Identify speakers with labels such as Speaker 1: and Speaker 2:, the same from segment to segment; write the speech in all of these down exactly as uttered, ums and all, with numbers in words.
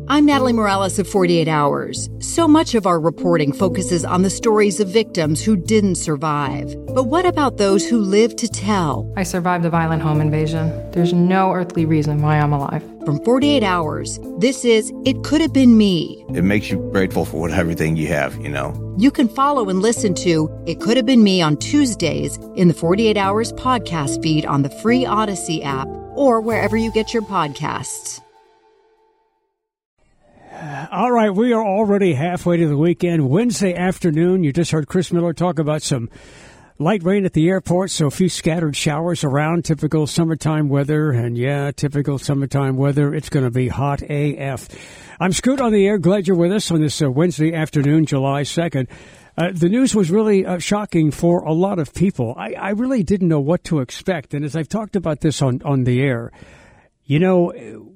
Speaker 1: I'm Natalie Morales of forty-eight hours. So much of our reporting focuses on the stories of victims who didn't survive. But what about those who lived to tell?
Speaker 2: I survived a violent home invasion. There's no earthly reason why I'm alive.
Speaker 1: From forty-eight hours, this is It Could Have Been Me.
Speaker 3: It makes you grateful for what, everything you have, you know.
Speaker 1: You can follow and listen to It Could Have Been Me on Tuesdays in the forty-eight hours podcast feed on the free Odyssey app or wherever you get your podcasts.
Speaker 4: All right, we are already halfway to the weekend. Wednesday afternoon, you just heard Chris Miller talk about some light rain at the airport, so a few scattered showers around, typical summertime weather. And yeah, typical summertime weather. It's going to be hot A F. I'm Scoot on the air. Glad you're with us on this uh, Wednesday afternoon, July second. Uh, the news was really uh, shocking for a lot of people. I, I really didn't know what to expect. And as I've talked about this on, on the air, you know,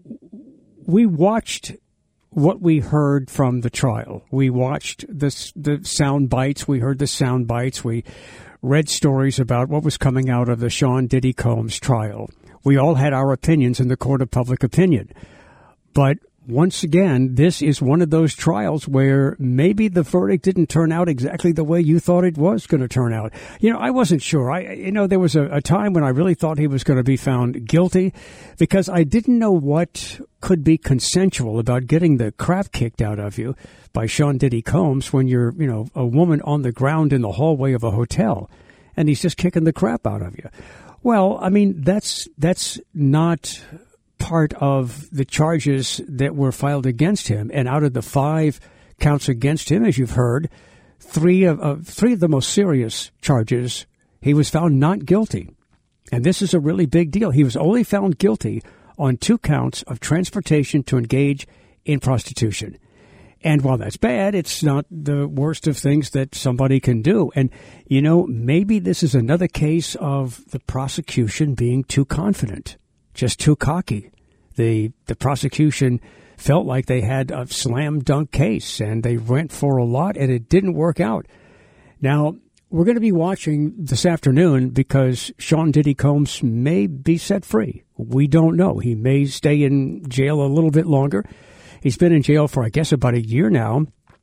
Speaker 4: we watched what we heard from the trial. We watched this, the sound bites. We heard the sound bites. We read stories about what was coming out of the Sean Diddy Combs trial. We all had our opinions in the court of public opinion. But once again, this is one of those trials where maybe the verdict didn't turn out exactly the way you thought it was going to turn out. You know, I wasn't sure. I, you know, there was a, a time when I really thought he was going to be found guilty because I didn't know what could be consensual about getting the crap kicked out of you by Sean Diddy Combs when you're, you know, a woman on the ground in the hallway of a hotel and he's just kicking the crap out of you. Well, I mean, that's, that's not part of the charges that were filed against him. And out of the five counts against him, as you've heard, three of uh, three of the most serious charges, he was found not guilty. And this is a really big deal. He was only found guilty on two counts of transportation to engage in prostitution. And while that's bad, it's not the worst of things that somebody can do. And, you know, maybe this is another case of the prosecution being too confident. Just too cocky. The the prosecution felt like they had a slam dunk case and they went for a lot and it didn't work out. Now, we're going to be watching this afternoon because Sean Diddy Combs may be set free. We don't know. He may stay in jail a little bit longer. He's been in jail for, I guess, about a year now.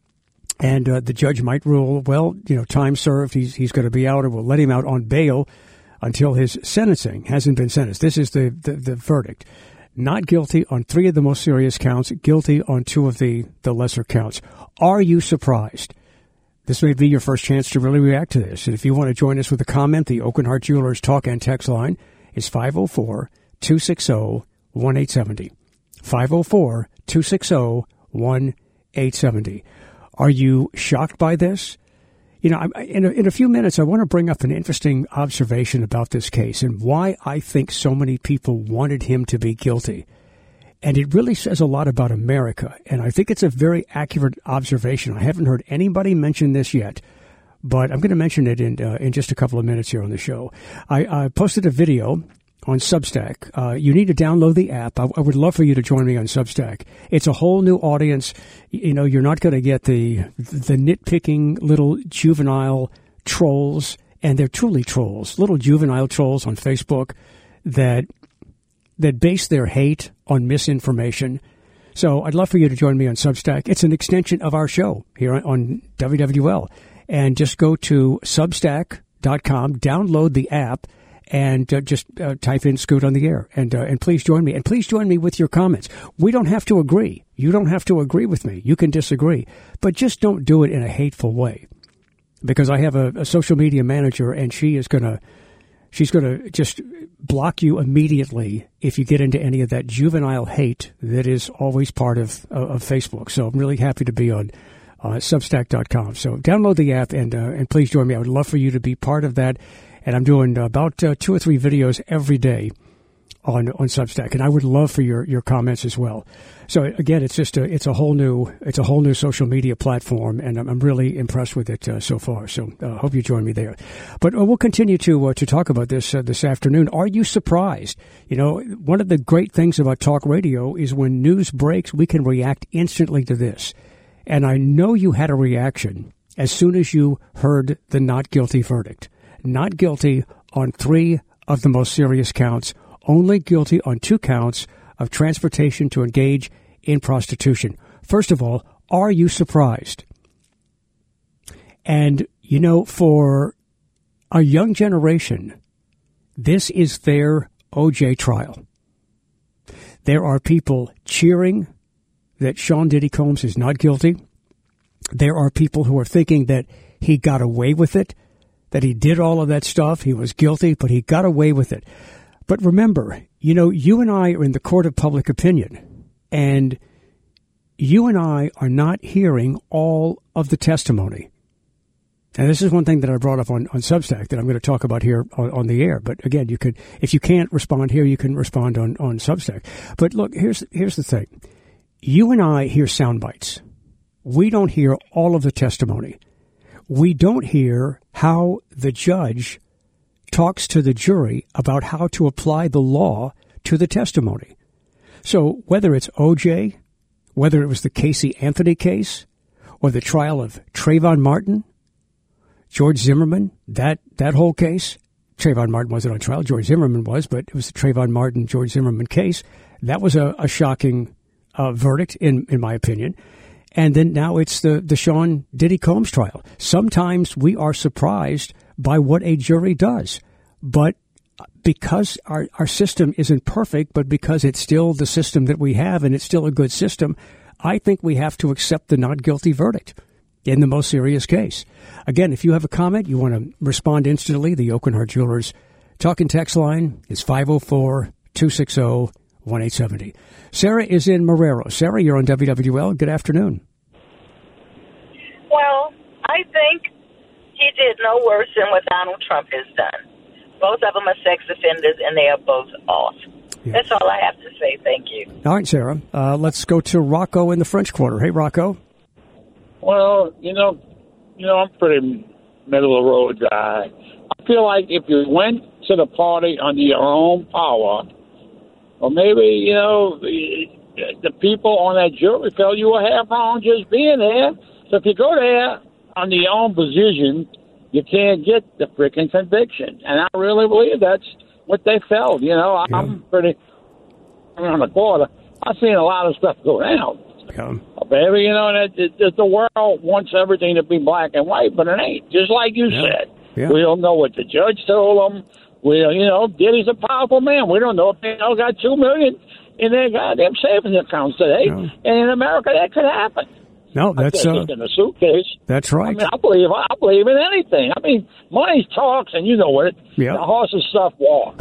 Speaker 4: And uh, the judge might rule, well, you know, time served. He's, he's going to be out or we'll let him out on bail until his sentencing hasn't been sentenced. This is the, the, the verdict. Not guilty on three of the most serious counts, guilty on two of the, the lesser counts. Are you surprised? This may be your first chance to really react to this. And if you want to join us with a comment, the Oaken Hart Jewelers talk and text line is five oh four, two six zero, one eight seven zero. five oh four, two six zero, one eight seven zero. Are you shocked by this? You know, in a, in a few minutes, I want to bring up an interesting observation about this case and why I think so many people wanted him to be guilty. And it really says a lot about America. And I think it's a very accurate observation. I haven't heard anybody mention this yet, but I'm going to mention it in uh, in just a couple of minutes here on the show. I, I posted a video on Substack. Uh, you need to download the app. I, I would love for you to join me on Substack. It's a whole new audience. You know, you're not going to get the the nitpicking little juvenile trolls, and they're truly trolls, little juvenile trolls on Facebook that that base their hate on misinformation. So I'd love for you to join me on Substack. It's an extension of our show here on W W L. And just go to substack dot com, download the app, and uh, just uh, type in Scoot on the air. And uh, and please join me. And please join me with your comments. We don't have to agree. You don't have to agree with me. You can disagree. But just don't do it in a hateful way. Because I have a, a social media manager, and she is going to she's going to just block you immediately if you get into any of that juvenile hate that is always part of, of, of Facebook. So I'm really happy to be on uh, substack dot com. So download the app, and uh, and please join me. I would love for you to be part of that. And I'm doing about uh, two or three videos every day on on Substack, and I would love for your, your comments as well. So again, it's just a it's a whole new it's a whole new social media platform, and I'm, I'm really impressed with it uh, so far. So I uh, hope you join me there. But uh, we'll continue to uh, to talk about this uh, this afternoon. Are you surprised? You know, one of the great things about talk radio is when news breaks, we can react instantly to this. And I know you had a reaction as soon as you heard the not guilty verdict. Not guilty on three of the most serious counts, only guilty on two counts of transportation to engage in prostitution. First of all, are you surprised? And, you know, for a young generation, this is their O J trial. There are people cheering that Sean Diddy Combs is not guilty. There are people who are thinking that he got away with it, that he did all of that stuff. He was guilty, but he got away with it. But remember, you know, you and I are in the court of public opinion, and you and I are not hearing all of the testimony. And this is one thing that I brought up on, on Substack that I'm going to talk about here on, on the air. But again, you could, if you can't respond here, you can respond on, on Substack. But look, here's here's the thing. You and I hear sound bites. We don't hear all of the testimony. We don't hear how the judge talks to the jury about how to apply the law to the testimony. So whether it's O J, whether it was the Casey Anthony case, or the trial of Trayvon Martin, George Zimmerman, that, that whole case, Trayvon Martin wasn't on trial, George Zimmerman was, but it was the Trayvon Martin, George Zimmerman case. That was a, a shocking uh, verdict, in, in my opinion. And then now it's the, the Sean Diddy Combs trial. Sometimes we are surprised by what a jury does. But because our, our system isn't perfect, but because it's still the system that we have and it's still a good system, I think we have to accept the not guilty verdict in the most serious case. Again, if you have a comment, you want to respond instantly, the Oak and Hart Jewelers talk and text line is five oh four, two six zero, one eight seven zero. Sarah is in Marrero. Sarah, you're on W W L. Good afternoon.
Speaker 5: Well, I think he did no worse than what Donald Trump has done. Both of them are sex offenders, and they are both off. Yeah. That's all I have to say. Thank you.
Speaker 4: All right, Sarah. Uh, let's go to Rocco in the French Quarter. Hey, Rocco.
Speaker 6: Well, you know, you know, I'm a pretty middle of the road guy. I feel like if you went to the party under your own power, or maybe, you know, the, the people on that jury felt you were half wrong just being there. So if you go there under your own position, you can't get the freaking conviction. And I really believe that's what they felt. You know, yeah. I'm pretty around the corner. I've seen a lot of stuff go down. Yeah. Oh, baby, you know, that it, it, the world wants everything to be black and white, but it ain't. Just like you yeah. said. Yeah. We don't know what the judge told them. We, you know, Diddy's a powerful man. We don't know if they all got two million in their goddamn savings accounts today. Yeah. And in America, that could happen.
Speaker 4: No, that's uh,
Speaker 6: in a suitcase.
Speaker 4: That's right.
Speaker 6: I mean, I believe I believe in anything. I mean, money talks, and you know it. Yeah. The horse's stuff walks.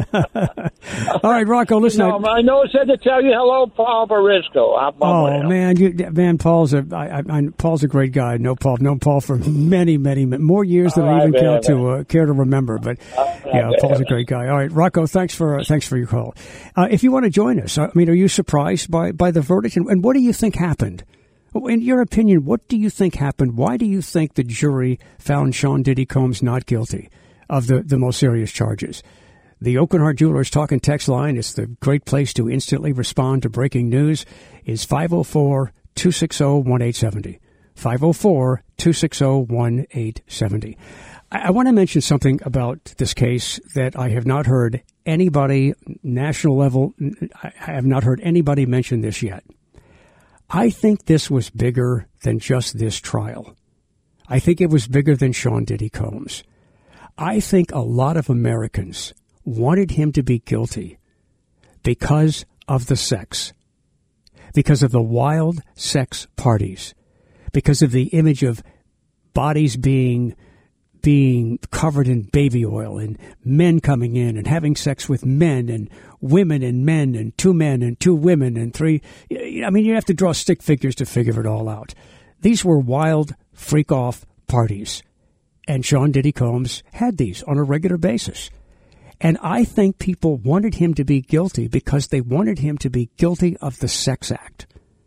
Speaker 4: All right, Rocco. Listen,
Speaker 6: no, I, I know it said to tell you hello, Paul Barisco.
Speaker 4: Oh man, you, man, Paul's a I, I, Paul's a great guy. No Paul, known Paul for many, many, more years than I even man, care man. to uh, care to remember. But uh, yeah, Paul's a great guy. All right, Rocco. Thanks for uh, thanks for your call. Uh, if you want to join us, I mean, are you surprised by by the verdict, and, and what do you think happened? In your opinion, what do you think happened? Why do you think the jury found Sean Diddy Combs not guilty of the, the most serious charges? The Oak and Hart Jewelers talk and text line is the great place to instantly respond to breaking news is five oh four, two six zero, one eight seven zero. five oh four, two six zero, one eight seven zero. I, I want to mention something about this case that I have not heard anybody, national level, I have not heard anybody mention this yet. I think this was bigger than just this trial. I think it was bigger than Sean Diddy Combs. I think a lot of Americans wanted him to be guilty because of the sex, because of the wild sex parties, because of the image of bodies being being covered in baby oil and men coming in and having sex with men and women and men and two men and two women and three. I mean, you have to draw stick figures to figure it all out. These were wild freak-off parties. And Sean Diddy Combs had these on a regular basis. And I think people wanted him to be guilty because they wanted him to be guilty of the sex act.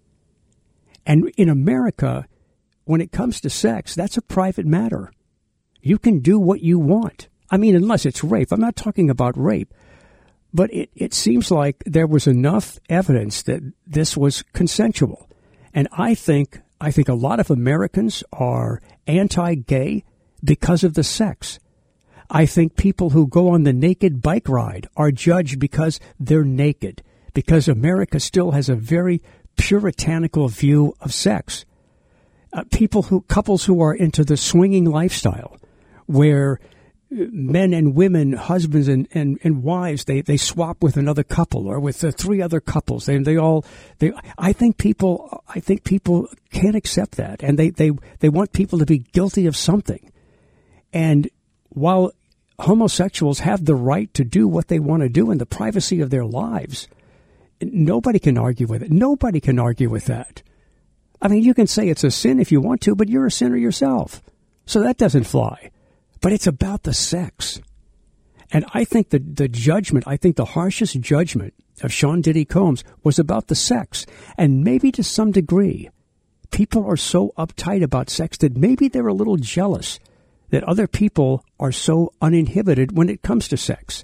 Speaker 4: And in America, when it comes to sex, that's a private matter. You can do what you want. I mean, unless it's rape. I'm not talking about rape. But it, it seems like there was enough evidence that this was consensual. And I think I think a lot of Americans are anti-gay because of the sex. I think people who go on the naked bike ride are judged because they're naked, because America still has a very puritanical view of sex. Uh, people who, couples who are into the swinging lifestyle, where men and women, husbands and, and, and wives, they, they swap with another couple or with uh, three other couples. They, they all, they, I think people, I think people can't accept that. And they, they, they want people to be guilty of something. And while homosexuals have the right to do what they want to do in the privacy of their lives, nobody can argue with it. Nobody can argue with that. I mean, you can say it's a sin if you want to, but you're a sinner yourself. So that doesn't fly. But it's about the sex. And I think the, the judgment, I think the harshest judgment of Sean Diddy Combs was about the sex. And maybe to some degree, people are so uptight about sex that maybe they're a little jealous that other people are so uninhibited when it comes to sex.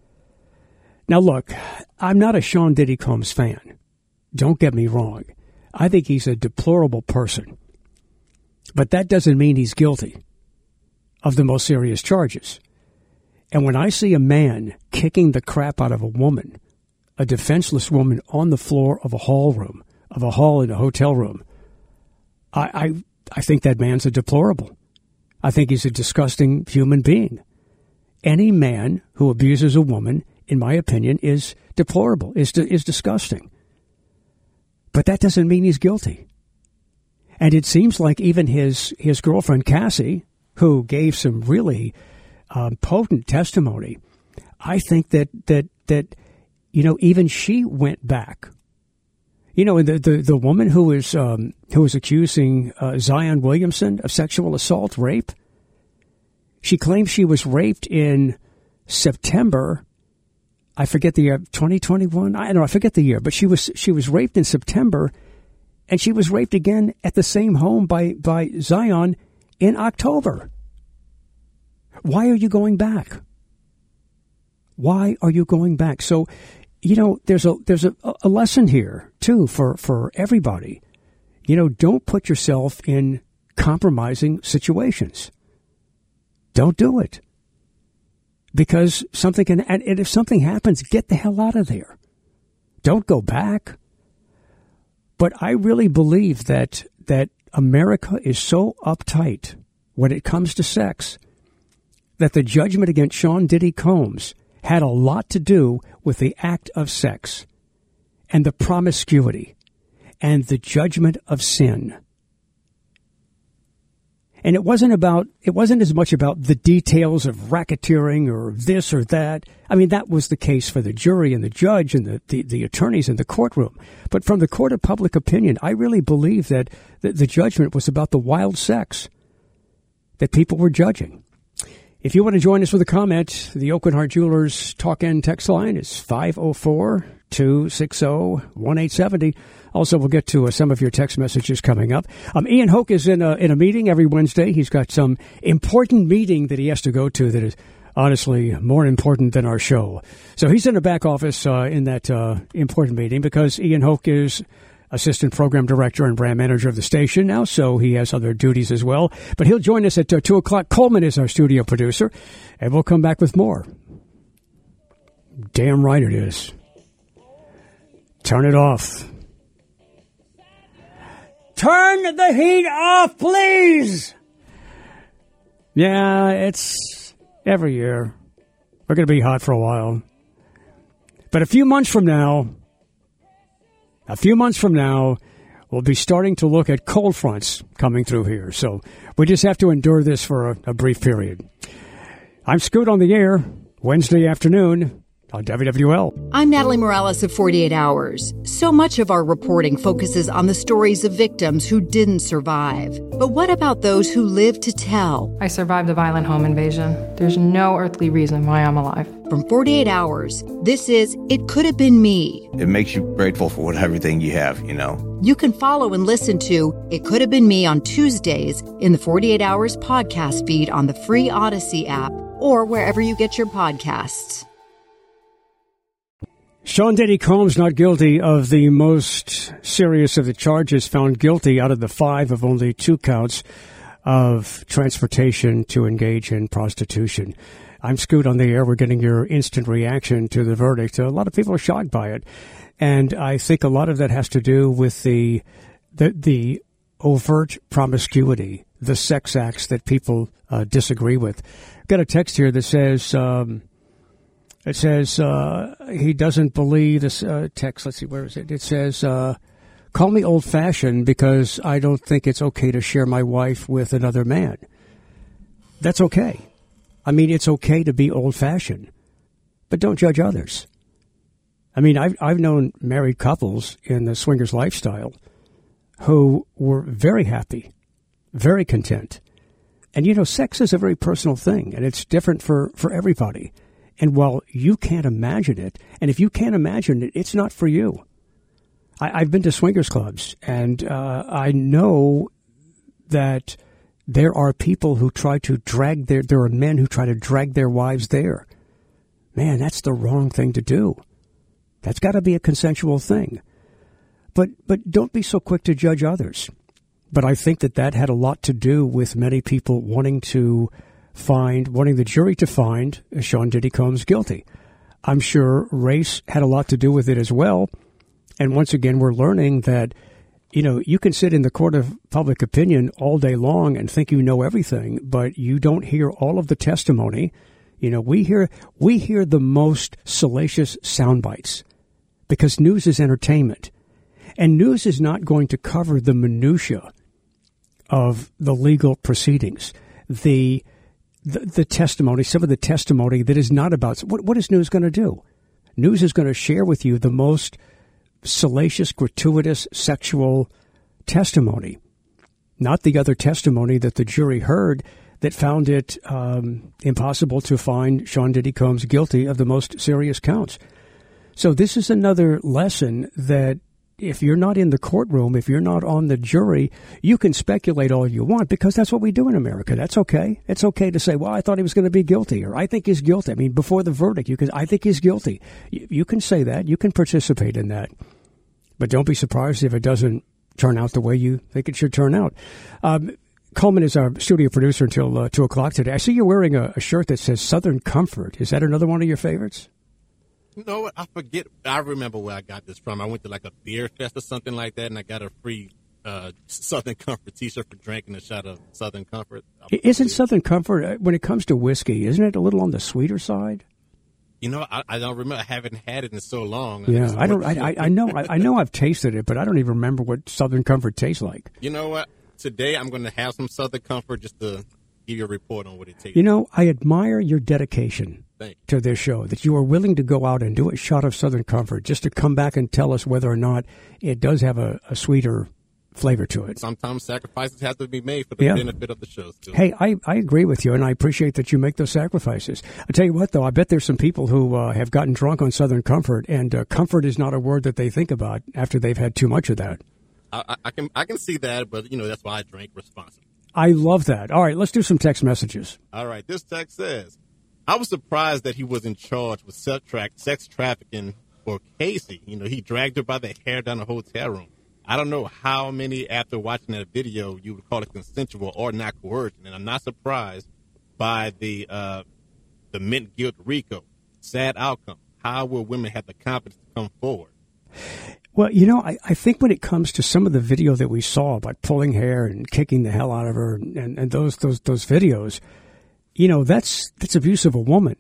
Speaker 4: Now, look, I'm not a Sean Diddy Combs fan. Don't get me wrong. I think he's a deplorable person. But that doesn't mean he's guilty of the most serious charges. And when I see a man kicking the crap out of a woman, a defenseless woman on the floor of a hall room, of a hall in a hotel room, I, I, I think that man's a deplorable. I think he's a disgusting human being. Any man who abuses a woman, in my opinion, is deplorable, is, is disgusting. But that doesn't mean he's guilty. And it seems like even his, his girlfriend, Cassie, who gave some really um, potent testimony, I think that, that, that, you know, even she went back. You know, the, the, the woman who was, um, who was accusing uh, Zion Williamson of sexual assault, rape, she claims she was raped in September. I forget the year, twenty twenty-one. I don't know, I forget the year, but she was, she was raped in September, and she was raped again at the same home by, by Zion in October. Why are you going back? Why are you going back? So, you know, there's a there's a, a lesson here, too, for, for everybody. You know, don't put yourself in compromising situations. Don't do it. Because something can, and if something happens, get the hell out of there. Don't go back. But I really believe that that America is so uptight when it comes to sex that the judgment against Sean Diddy Combs had a lot to do with the act of sex and the promiscuity and the judgment of sin. And it wasn't about, it wasn't as much about the details of racketeering or this or that. I mean, that was the case for the jury and the judge and the, the, the attorneys in the courtroom. But from the court of public opinion, I really believe that the, the judgment was about the wild sex that people were judging. If you want to join us with a comment, the Aucoin Hart Jewelers talk and text line is five oh four, two six oh, one eight seven oh. Also, we'll get to uh, some of your text messages coming up. Um, Ian Hoke is in a, in a meeting every Wednesday. He's got some important meeting that he has to go to that is honestly more important than our show. So he's in the back office uh, in that uh, important meeting because Ian Hoke is Assistant Program Director and Brand Manager of the station now, so he has other duties as well. But he'll join us at uh, two o'clock. Coleman is our studio producer, and we'll come back with more. Damn right it is. Turn it off. Turn the heat off, please! Yeah, it's every year. We're going to be hot for a while. But a few months from now, a few months from now, we'll be starting to look at cold fronts coming through here. So we just have to endure this for a, a brief period. I'm Scoot on the air, Wednesday afternoon on W W L.
Speaker 1: I'm Natalie Morales of forty-eight hours. So much of our reporting focuses on the stories of victims who didn't survive. But what about those who lived to tell?
Speaker 2: I survived a violent home invasion. There's no earthly reason why I'm alive.
Speaker 1: From forty-eight hours, this is It Could Have Been Me.
Speaker 3: It makes you grateful for what, everything you have, you know.
Speaker 1: You can follow and listen to It Could Have Been Me on Tuesdays in the forty-eight hours podcast feed on the free Odyssey app or wherever you get your podcasts.
Speaker 4: Sean Diddy Combs not guilty of the most serious of the charges, found guilty out of the five of only two counts of transportation to engage in prostitution. I'm Scoot on the air. We're getting your instant reaction to the verdict. A lot of people are shocked by it. And I think a lot of that has to do with the the, the overt promiscuity, the sex acts that people uh, disagree with. I've got a text here that says, um, it says uh, he doesn't believe this uh, text. Let's see, where is it? It says, uh, call me old-fashioned because I don't think it's okay to share my wife with another man. That's okay. I mean, it's okay to be old-fashioned, but don't judge others. I mean, I've, I've known married couples in the swingers lifestyle who were very happy, very content. And, you know, sex is a very personal thing, and it's different for, for everybody. And while you can't imagine it, and if you can't imagine it, it's not for you. I, I've been to swingers clubs, and uh, I know that there are people who try to drag their, there are men who try to drag their wives there. Man, that's the wrong thing to do. That's got to be a consensual thing. But but don't be so quick to judge others. But I think that that had a lot to do with many people wanting to find, wanting the jury to find Sean Diddy Combs guilty. I'm sure race had a lot to do with it as well. And once again, we're learning that, you know, you can sit in the court of public opinion all day long and think you know everything, but you don't hear all of the testimony. You know, we hear we hear the most salacious sound bites because news is entertainment. And news is not going to cover the minutia of the legal proceedings, the, the the testimony, some of the testimony that is not about. What, what is news going to do? News is going to share with you the most salacious, gratuitous, sexual testimony, not the other testimony that the jury heard that found it um, impossible to find Sean Diddy Combs guilty of the most serious counts. So this is another lesson that if you're not in the courtroom, if you're not on the jury, you can speculate all you want because that's what we do in America. That's okay. It's okay to say, well, I thought he was going to be guilty, or I think he's guilty. I mean, before the verdict, you can, I think he's guilty. You, you can say that. You can participate in that. But don't be surprised if it doesn't turn out the way you think it should turn out. Um, Coleman is our studio producer until uh, two o'clock today. I see you're wearing a, a shirt that says Southern Comfort. Is that another one of your favorites?
Speaker 7: You know what? I forget. I remember where I got this from. I went to like a beer fest or something like that, and I got a free uh, Southern Comfort T-shirt for drinking a shot of Southern Comfort.
Speaker 4: Isn't Southern Comfort, when it comes to whiskey, isn't it a little on the sweeter side?
Speaker 7: You know, I, I don't remember. I haven't had it in so long.
Speaker 4: Yeah, I don't. I, I know. I, I know. I've tasted it, but I don't even remember what Southern Comfort tastes like.
Speaker 7: You know what? Today I'm going to have some Southern Comfort just to give you a report on what it tastes.
Speaker 4: You know, I admire your dedication to this show, that you are willing to go out and do a shot of Southern Comfort just to come back and tell us whether or not it does have a, a sweeter flavor to it.
Speaker 7: Sometimes sacrifices have to be made for the yeah. benefit of the show. Too.
Speaker 4: Hey, I, I agree with you, and I appreciate that you make those sacrifices. I tell you what, though, I bet there's some people who uh, have gotten drunk on Southern Comfort, and uh, comfort is not a word that they think about after they've had too much of that.
Speaker 7: I, I can I can see that, but, you know, that's why I drink responsibly.
Speaker 4: I love that. All right, let's do some text messages.
Speaker 7: All right, this text says, I was surprised that he was in charge with sex, tra- sex trafficking for Casey. You know, he dragged her by the hair down the hotel room. I don't know how many, after watching that video, you would call it consensual or not coercion. And I'm not surprised by the uh, the mint guilt RICO. Sad outcome. How will women have the confidence to come forward?
Speaker 4: Well, you know, I, I think when it comes to some of the video that we saw about pulling hair and kicking the hell out of her and, and, and those those those videos, you know, that's that's abuse of a woman.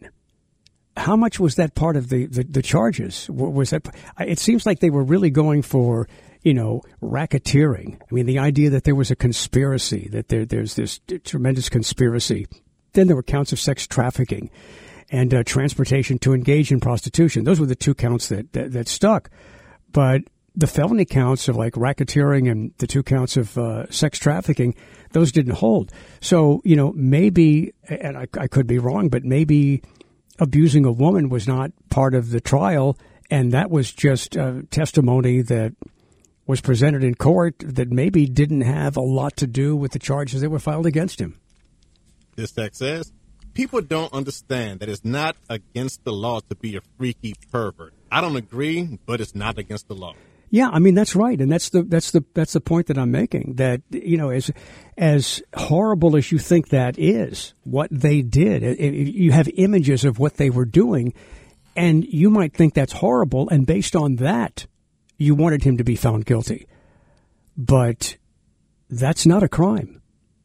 Speaker 4: How much was that part of the, the, the charges? Was that? It seems like they were really going for, you know, racketeering. I mean, the idea that there was a conspiracy, that there there's this tremendous conspiracy. Then there were counts of sex trafficking and uh, transportation to engage in prostitution. Those were the two counts that, that, that stuck. But the felony counts of like racketeering and the two counts of uh, sex trafficking, those didn't hold. So, you know, maybe, and I, I could be wrong, but maybe abusing a woman was not part of the trial, and that was just uh, testimony that was presented in court that maybe didn't have a lot to do with the charges that were filed against him.
Speaker 7: This text says, people don't understand that it's not against the law to be a freaky pervert. I don't agree, but it's not against the law.
Speaker 4: Yeah, I mean, that's right. And that's the that's the that's the point that I'm making, that, you know, as as horrible as you think that is, what they did, it, it, you have images of what they were doing. And you might think that's horrible, and based on that, you wanted him to be found guilty. But that's not a crime.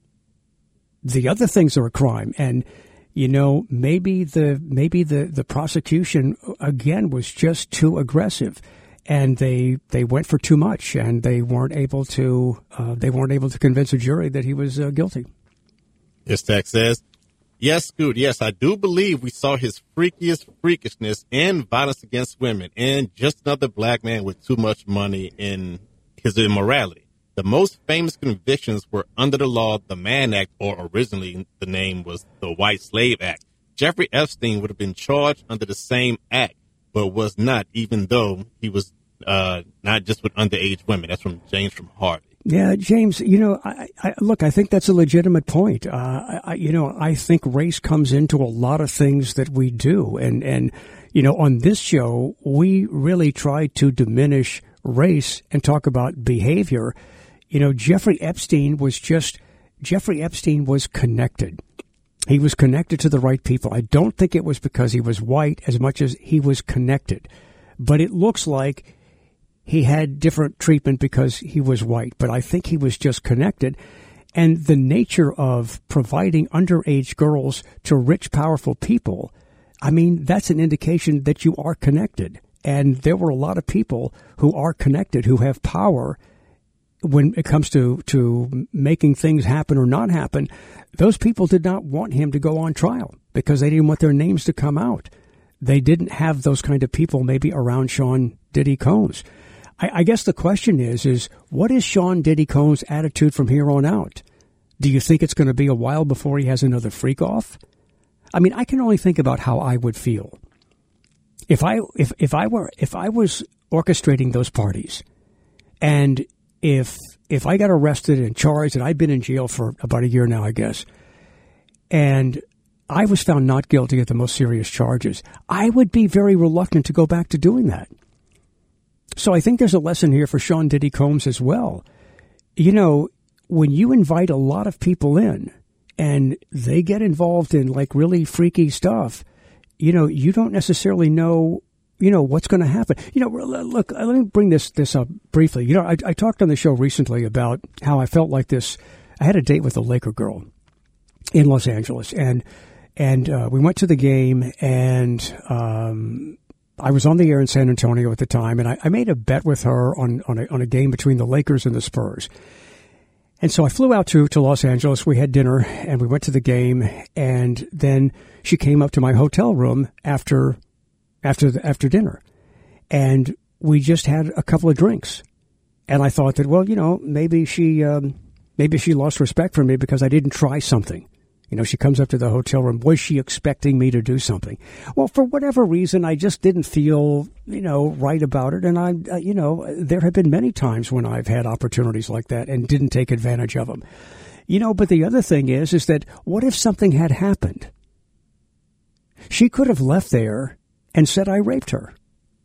Speaker 4: The other things are a crime. And, you know, maybe the maybe the, the prosecution, again, was just too aggressive. And they they went for too much, and they weren't able to uh, they weren't able to convince a jury that he was uh, guilty.
Speaker 7: This text says, yes, Scoot, yes, I do believe we saw his freakiest freakishness and violence against women and just another black man with too much money in his immorality. The most famous convictions were under the law, the Mann Act, or originally the name was the White Slave Act. Jeffrey Epstein would have been charged under the same act, but was not, even though he was uh, not just with underage women. That's from James from Harvey.
Speaker 4: Yeah, James, you know, I, I, look, I think that's a legitimate point. Uh, I, you know, I think race comes into a lot of things that we do. And, and, you know, on this show, we really try to diminish race and talk about behavior. You know, Jeffrey Epstein was just, Jeffrey Epstein was connected. He was connected to the right people. I don't think it was because he was white as much as he was connected. But it looks like he had different treatment because he was white, but I think he was just connected. And the nature of providing underage girls to rich, powerful people, I mean, that's an indication that you are connected. And there were a lot of people who are connected, who have power when it comes to, to making things happen or not happen. Those people did not want him to go on trial because they didn't want their names to come out. They didn't have those kind of people maybe around Sean Diddy Combs. I, I guess the question is, is what is Sean Diddy Combs' attitude from here on out? Do you think it's going to be a while before he has another freak off? I mean, I can only think about how I would feel if I if if I were if I was orchestrating those parties, and if if I got arrested and charged, and I've been in jail for about a year now, I guess, and I was found not guilty of the most serious charges, I would be very reluctant to go back to doing that. So I think there's a lesson here for Sean Diddy Combs as well. You know, when you invite a lot of people in and they get involved in like really freaky stuff, you know, you don't necessarily know, you know, what's going to happen. You know, look, let me bring this, this up briefly. You know, I, I talked on the show recently about how I felt like this. I had a date with a Laker girl in Los Angeles, and, and, uh, we went to the game, and, um, I was on the air in San Antonio at the time, and I, I made a bet with her on, on, a, on a game between the Lakers and the Spurs. And so I flew out to, to Los Angeles. We had dinner, and we went to the game, and then she came up to my hotel room after after the, after dinner, and we just had a couple of drinks. And I thought that, well, you know, maybe she um, maybe she lost respect for me because I didn't try something. You know, she comes up to the hotel room. Was she expecting me to do something? Well, for whatever reason, I just didn't feel, you know, right about it. And I, uh, you know, there have been many times when I've had opportunities like that and didn't take advantage of them. You know, but the other thing is, is that what if something had happened? She could have left there and said I raped her.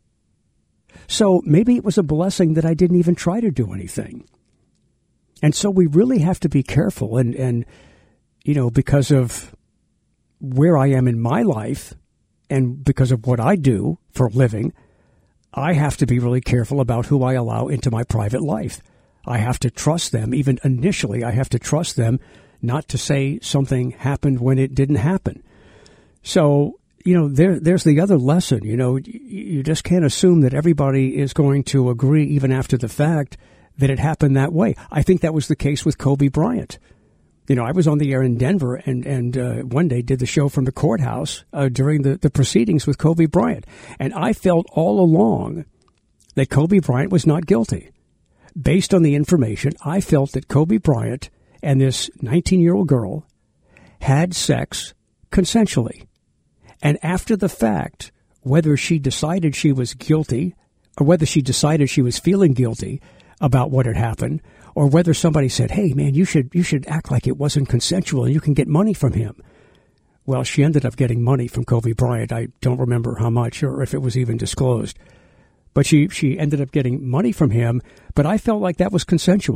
Speaker 4: So maybe it was a blessing that I didn't even try to do anything. And so we really have to be careful, and, and, you know, because of where I am in my life and because of what I do for a living, I have to be really careful about who I allow into my private life. I have to trust them. Even initially, I have to trust them not to say something happened when it didn't happen. So, you know, there, there's the other lesson. You know, you just can't assume that everybody is going to agree, even after the fact, that it happened that way. I think that was the case with Kobe Bryant. You know, I was on the air in Denver and, and uh, one day did the show from the courthouse uh, during the, the proceedings with Kobe Bryant. And I felt all along that Kobe Bryant was not guilty. Based on the information, I felt that Kobe Bryant and this nineteen-year-old girl had sex consensually. And after the fact, whether she decided she was guilty or whether she decided she was feeling guilty about what had happened, or whether somebody said, hey, man, you should you should act like it wasn't consensual and you can get money from him. Well, she ended up getting money from Kobe Bryant. I don't remember how much or if it was even disclosed. But she, she ended up getting money from him. But I felt like that was consensual.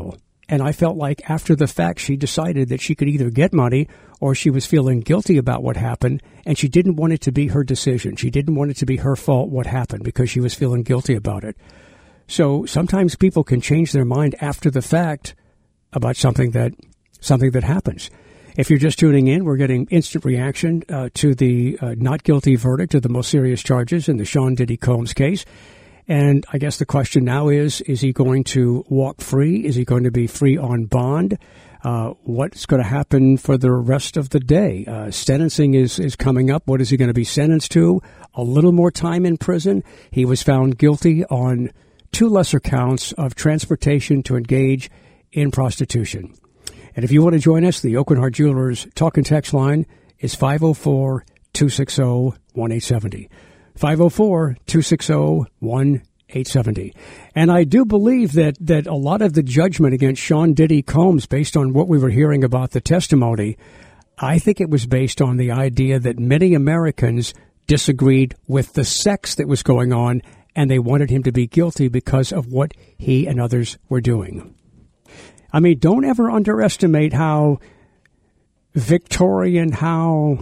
Speaker 4: And I felt like after the fact, she decided that she could either get money or she was feeling guilty about what happened, and she didn't want it to be her decision. She didn't want it to be her fault what happened because she was feeling guilty about it. So sometimes people can change their mind after the fact about something that something that happens. If you're just tuning in, we're getting instant reaction uh, to the uh, not guilty verdict of the most serious charges in the Sean Diddy Combs case. And I guess the question now is, is he going to walk free? Is he going to be free on bond? Uh, what's going to happen for the rest of the day? Uh, sentencing is, is coming up. What is he going to be sentenced to? A little more time in prison. He was found guilty on two lesser counts of transportation to engage in prostitution. And if you want to join us, the Aucoin Hart Jewelers talk and text line is five oh four, two six oh, one eight seven oh. five oh four, two six oh, one eight seven oh. And I do believe that, that a lot of the judgment against Sean Diddy Combs, based on what we were hearing about the testimony, I think it was based on the idea that many Americans disagreed with the sex that was going on, and they wanted him to be guilty because of what he and others were doing. I mean, don't ever underestimate how Victorian, how,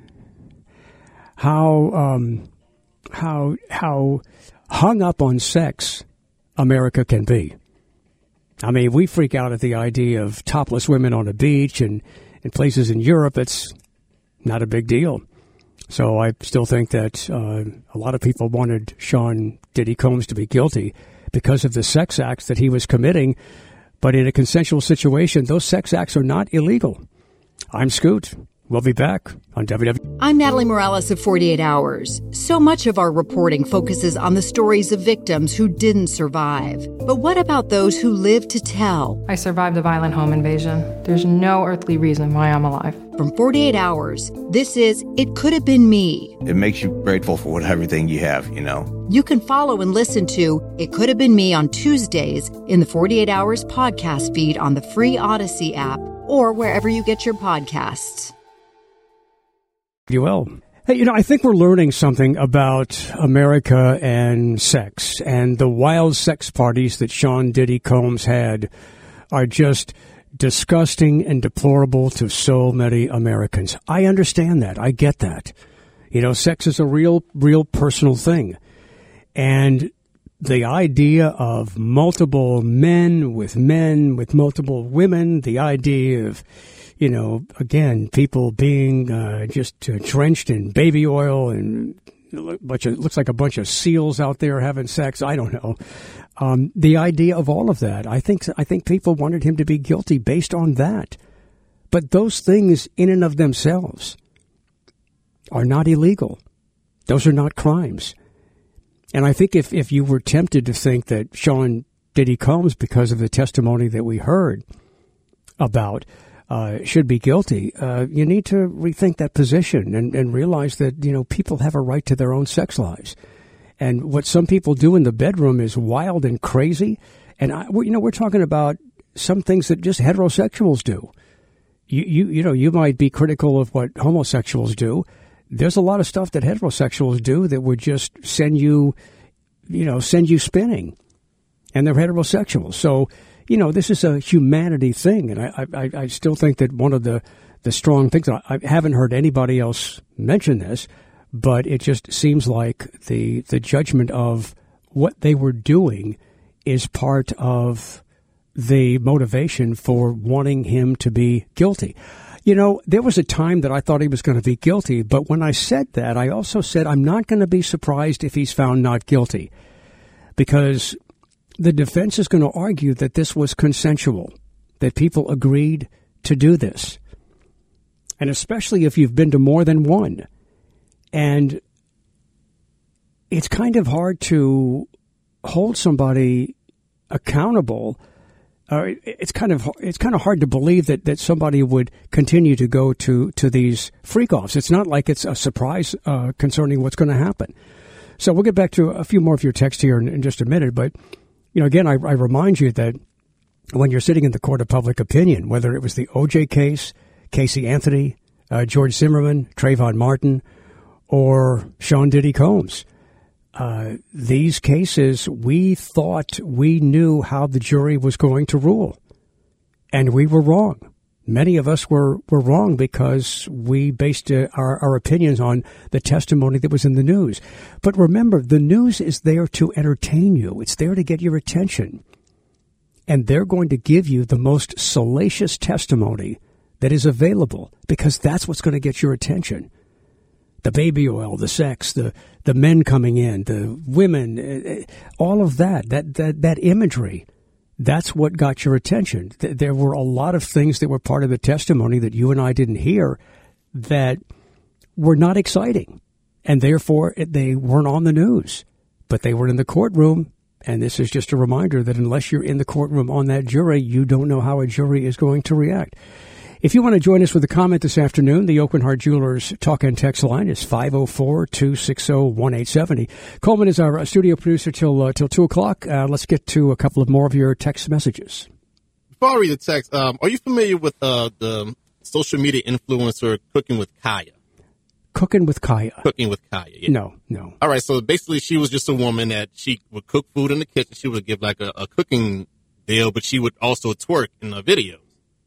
Speaker 4: how, um, how, how hung up on sex America can be. I mean, we freak out at the idea of topless women on a beach, and in places in Europe, it's not a big deal. So I still think that uh, a lot of people wanted Sean Diddy Combs to be guilty because of the sex acts that he was committing. But in a consensual situation, those sex acts are not illegal. I'm Scoot. We'll be back on W W.
Speaker 1: I'm Natalie Morales of forty-eight hours. So much of our reporting focuses on the stories of victims who didn't survive. But what about those who lived to tell?
Speaker 2: I survived a violent home invasion. There's no earthly reason why I'm alive.
Speaker 1: From forty-eight hours, this is It Could Have Been Me.
Speaker 3: It makes you grateful for what everything you have, you know.
Speaker 1: You can follow and listen to It Could Have Been Me on Tuesdays in the forty-eight hours podcast feed on the free Odyssey app or wherever you get your podcasts.
Speaker 4: You will. Hey, you know, I think we're learning something about America and sex, and the wild sex parties that Sean Diddy Combs had are just disgusting and deplorable to so many Americans. I understand that. I get that. You know, sex is a real, real personal thing. And the idea of multiple men with men with multiple women, the idea of, you know, again, people being uh, just uh, drenched in baby oil and a bunch of, looks like a bunch of seals out there having sex. I don't know. Um, the idea of all of that, I think, I think people wanted him to be guilty based on that. But those things in and of themselves are not illegal. Those are not crimes. And I think if, if you were tempted to think that Sean Diddy Combs, because of the testimony that we heard about, uh, should be guilty, uh, you need to rethink that position and, and realize that, you know, people have a right to their own sex lives. And what some people do in the bedroom is wild and crazy. And, I, you know, we're talking about some things that just heterosexuals do. You, you, you know, you might be critical of what homosexuals do. There's a lot of stuff that heterosexuals do that would just send you, you know, send you spinning. And they're heterosexuals. So, you know, this is a humanity thing. And I, I, I still think that one of the, the strong things, I haven't heard anybody else mention this, but it just seems like the the judgment of what they were doing is part of the motivation for wanting him to be guilty. You know, there was a time that I thought he was going to be guilty, but when I said that, I also said I'm not going to be surprised if he's found not guilty, because the defense is going to argue that this was consensual, that people agreed to do this, and especially if you've been to more than one. And it's kind of hard to hold somebody accountable. Uh, it's kind of it's kind of hard to believe that, that somebody would continue to go to, to these freak-offs. It's not like it's a surprise uh, concerning what's going to happen. So we'll get back to a few more of your texts here in, in just a minute. But, you know, again, I, I remind you that when you're sitting in the court of public opinion, whether it was the O J case, Casey Anthony, uh, George Zimmerman, Trayvon Martin, or Sean Diddy Combs, Uh, these cases, we thought we knew how the jury was going to rule. And we were wrong. Many of us were, were wrong because we based uh, our, our opinions on the testimony that was in the news. But remember, the news is there to entertain you. It's there to get your attention. And they're going to give you the most salacious testimony that is available because that's what's going to get your attention. The baby oil, the sex, the, the men coming in, the women, all of that, that, that, that imagery. That's what got your attention. There were a lot of things that were part of the testimony that you and I didn't hear that were not exciting, and therefore they weren't on the news, but they were in the courtroom. And this is just a reminder that unless you're in the courtroom on that jury, you don't know how a jury is going to react. If you want to join us with a comment this afternoon, the Aucoin Hart Jewelers talk and text line is five oh four, two six oh, one eight seven oh. Coleman is our studio producer till uh, till two o'clock. Uh, let's get to a couple of more of your text messages.
Speaker 7: Before I read the text, um, are you familiar with uh, the social media influencer Cooking with Kaya?
Speaker 4: Cooking with Kaya.
Speaker 7: Cooking with Kaya, yeah.
Speaker 4: No, no.
Speaker 7: All right, so basically she was just a woman that she would cook food in the kitchen. She would give like a, a cooking deal, but she would also twerk in the videos.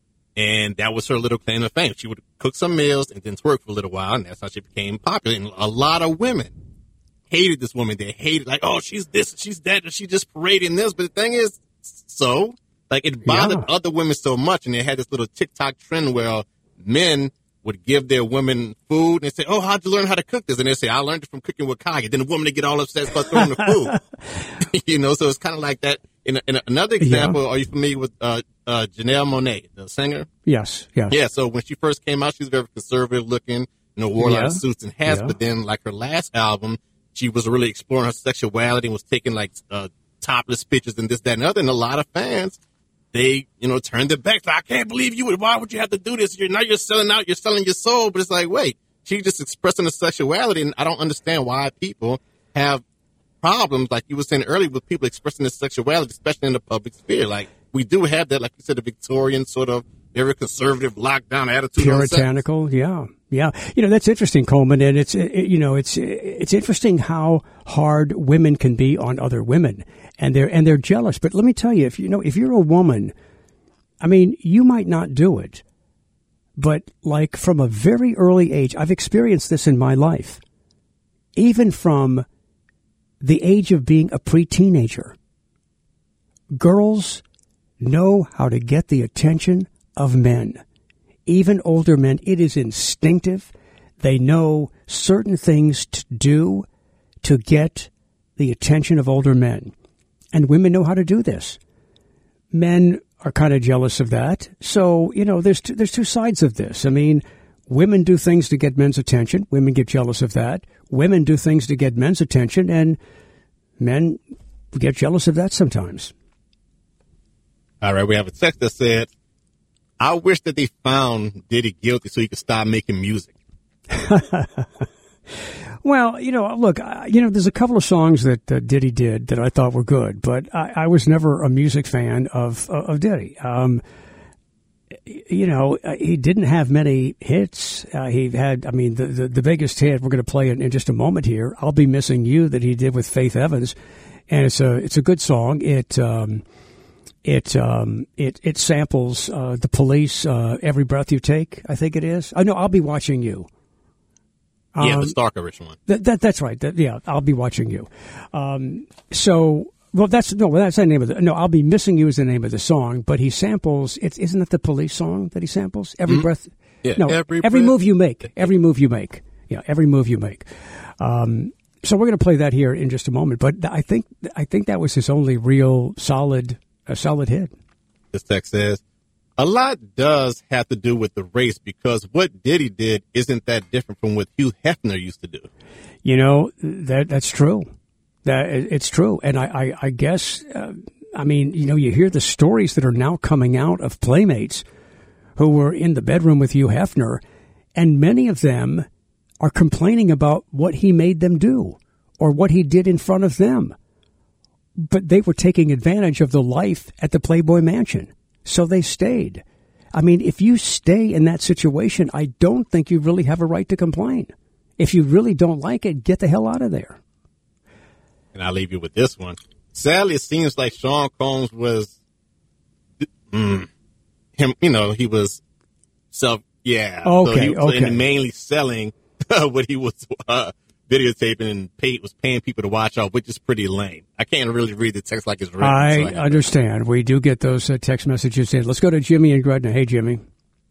Speaker 7: And that was her little claim to fame. She would cook some meals and then twerk for a little while, and that's how she became popular. And a lot of women hated this woman. They hated, like, oh, she's this, she's that, and she's just parading this. But the thing is, so, like, it bothered yeah. other women so much, and they had this little TikTok trend where men would give their women food, and they say, oh, how'd you learn how to cook this? And they say, I learned it from Cooking with Kaya. Then the woman would get all upset and start throwing the food. You know, so it's kind of like that. In, in another example, yeah. are you familiar with uh, uh, Janelle Monáe, the singer?
Speaker 4: Yes, yeah.
Speaker 7: Yeah, so when she first came out, she was very conservative looking, you know, wore a lot
Speaker 4: yeah.
Speaker 7: of suits and hats. Yeah. But then, like, her last album, she was really exploring her sexuality and was taking, like, uh, topless pictures and this, that, and other. And a lot of fans, they, you know, turned their backs. Like, I can't believe you would. Why would you have to do this? You're now you're selling out. You're selling your soul. But it's like, wait, she's just expressing her sexuality, and I don't understand why people have problems, like you were saying earlier, with people expressing their sexuality, especially in the public sphere. Like, we do have that, like you said, the Victorian sort of very conservative lockdown attitude.
Speaker 4: Puritanical, yeah, yeah. You know, that's interesting, Coleman, and it's it, you know, it's it's interesting how hard women can be on other women, and they're and they're jealous. But let me tell you, if you know, if you're a woman, I mean, you might not do it, but like from a very early age, I've experienced this in my life, even from the age of being a pre-teenager. Girls know how to get the attention of men, even older men. It is instinctive. They know certain things to do to get the attention of older men. And women know how to do this. Men are kind of jealous of that. So, you know, there's two, there's two sides of this. I mean, women do things to get men's attention. Women get jealous of that. Women do things to get men's attention, and men get jealous of that sometimes.
Speaker 7: All right, we have a text that said, I wish that they found Diddy guilty so he could stop making music.
Speaker 4: Well, you know, look, you know, there's a couple of songs that uh, Diddy did that I thought were good, but I, I was never a music fan of, uh, of Diddy. Um, You know, he didn't have many hits. Uh, he had, I mean, the, the, the biggest hit, we're going to play it in just a moment here, I'll Be Missing You, that he did with Faith Evans. And it's a, it's a good song. It, um, it, um, it, it samples, uh, the Police, uh, Every Breath You Take, I think it is. I know, I'll Be Watching You. Um,
Speaker 7: yeah, the Starkerish one.
Speaker 4: That, that, that's right. That, yeah, I'll Be Watching You. Um, so, Well, that's no. Well, that's the name of the. No, I'll Be Missing You is the name of the song. But he samples. It's isn't it the Police song that he samples? Every mm-hmm. breath.
Speaker 7: Yeah.
Speaker 4: No.
Speaker 7: Every,
Speaker 4: every
Speaker 7: breath.
Speaker 4: move you make. Every move you make. Yeah. Every move you make. Um, so we're going to play that here in just a moment. But I think I think that was his only real solid, a solid hit.
Speaker 7: This text says, a lot does have to do with the race because what Diddy did isn't that different from what Hugh Hefner used to do.
Speaker 4: You know, that that's true. That it's true. And I, I, I guess, uh, I mean, you know, you hear the stories that are now coming out of playmates who were in the bedroom with Hugh Hefner, and many of them are complaining about what he made them do or what he did in front of them. But they were taking advantage of the life at the Playboy Mansion, so they stayed. I mean, if you stay in that situation, I don't think you really have a right to complain. If you really don't like it, get the hell out of there.
Speaker 7: And I'll leave you with this one. Sadly, it seems like Sean Combs was, mm, him, you know, he was self, yeah.
Speaker 4: Okay,
Speaker 7: so he was
Speaker 4: okay.
Speaker 7: mainly selling what he was uh, videotaping and paid, was paying people to watch off, which is pretty lame. I can't really read the text like it's written.
Speaker 4: I
Speaker 7: so I
Speaker 4: understand. We do get those uh, text messages in. Let's go to Jimmy in Gretna. Hey, Jimmy.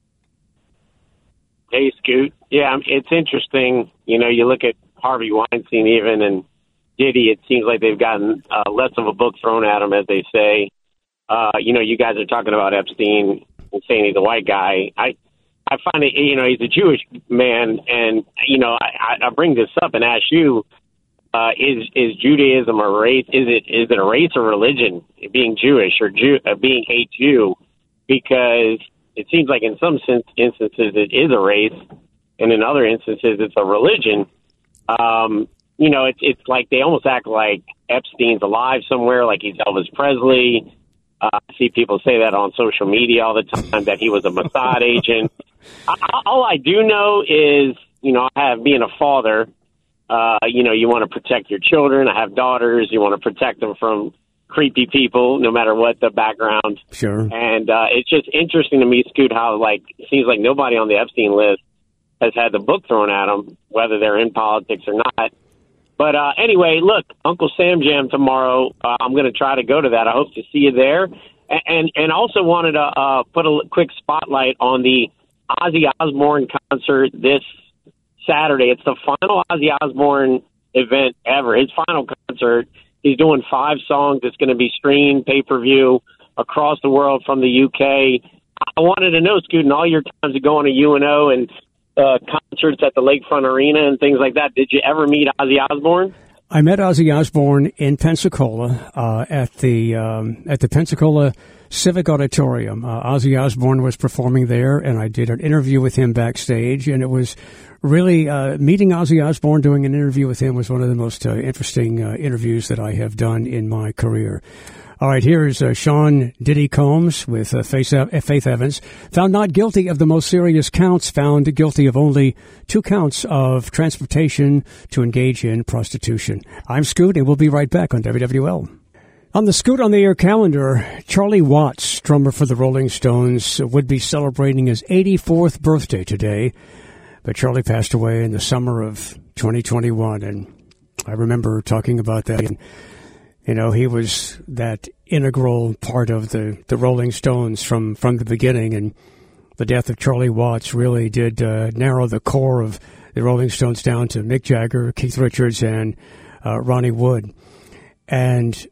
Speaker 8: Hey, Scoot. Yeah, it's interesting. You know, you look at Harvey Weinstein even and Diddy, it seems like they've gotten uh, less of a book thrown at them, as they say. Uh, you know, you guys are talking about Epstein and saying he's a white guy. I I find it, you know, he's a Jewish man, and, you know, I, I bring this up and ask you, uh, is is Judaism a race? Is it is it a race or religion, being Jewish or Jew, uh, being a Jew? Because it seems like in some sense, instances it is a race, and in other instances it's a religion. Um, you know, it's it's like they almost act like Epstein's alive somewhere, like he's Elvis Presley. Uh, I see people say that on social media all the time, that he was a Mossad agent. I, all I do know is, you know, I have, being a father, uh, you know, you want to protect your children. I have daughters. You want to protect them from creepy people, no matter what the background.
Speaker 4: Sure.
Speaker 8: And uh, it's just interesting to me, Scoot, how, like, it seems like nobody on the Epstein list has had the book thrown at them, whether they're in politics or not. But uh, anyway, look, Uncle Sam Jam tomorrow. Uh, I'm going to try to go to that. I hope to see you there. And and, and also wanted to uh, put a quick spotlight on the Ozzy Osbourne concert this Saturday. It's the final Ozzy Osbourne event ever, his final concert. He's doing five songs. It's going to be streamed pay-per-view across the world from the U K. I wanted to know, Scoot, in all your times of going to U N O and uh, concerts at the Lakefront Arena and things like that, did you ever meet Ozzy Osbourne?
Speaker 4: I met Ozzy Osbourne in Pensacola uh, at the um, at the Pensacola Civic Auditorium. Uh, Ozzy Osbourne was performing there, and I did an interview with him backstage, and it was really uh, meeting Ozzy Osbourne, doing an interview with him was one of the most uh, interesting uh, interviews that I have done in my career. All right, here's uh, Sean Diddy Combs with uh, Faith, Faith Evans. Found not guilty of the most serious counts, found guilty of only two counts of transportation to engage in prostitution. I'm Scoot, and we'll be right back on W W L. On the Scoot on the Air calendar, Charlie Watts, drummer for the Rolling Stones, would be celebrating his eighty-fourth birthday today. But Charlie passed away in the summer of twenty twenty-one, and I remember talking about that. And, you know, he was that integral part of the, the Rolling Stones from, from the beginning, and the death of Charlie Watts really did uh, narrow the core of the Rolling Stones down to Mick Jagger, Keith Richards, and uh, Ronnie Wood. And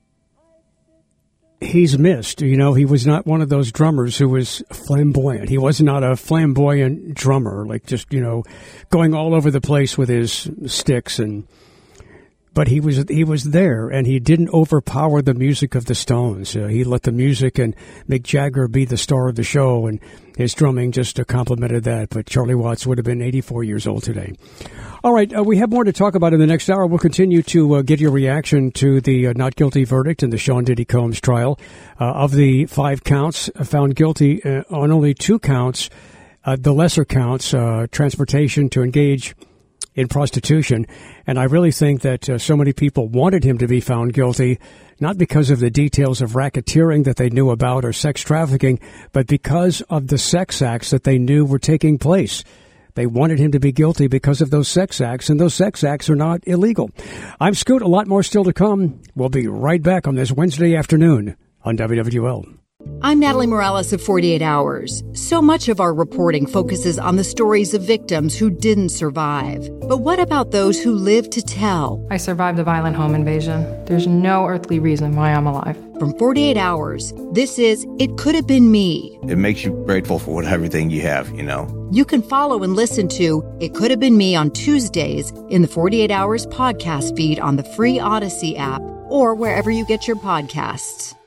Speaker 4: he's missed. You know, he was not one of those drummers who was flamboyant. He was not a flamboyant drummer, like just, you know, going all over the place with his sticks. And but he was he was there, and he didn't overpower the music of the Stones. Uh, he let the music and Mick Jagger be the star of the show, and his drumming just uh, complemented that. But Charlie Watts would have been eighty-four years old today. All right, uh, we have more to talk about in the next hour. We'll continue to uh, get your reaction to the uh, not guilty verdict in the Sean Diddy Combs trial. Uh, of the five counts, uh, found guilty uh, on only two counts, uh, the lesser counts, uh, transportation to engage in prostitution. And I really think that uh, so many people wanted him to be found guilty, not because of the details of racketeering that they knew about or sex trafficking, but because of the sex acts that they knew were taking place. They wanted him to be guilty because of those sex acts, and those sex acts are not illegal. I'm Scoot. A lot more still to come. We'll be right back on this Wednesday afternoon on W W L.
Speaker 1: I'm Natalie Morales of forty-eight hours. So much of our reporting focuses on the stories of victims who didn't survive. But what about those who lived to tell?
Speaker 2: I survived a violent home invasion. There's no earthly reason why I'm alive.
Speaker 1: From forty-eight hours, this is It Could Have Been Me.
Speaker 3: It makes you grateful for what, everything you have, you know.
Speaker 1: You can follow and listen to It Could Have Been Me on Tuesdays in the forty-eight hours podcast feed on the free Odyssey app or wherever you get your podcasts.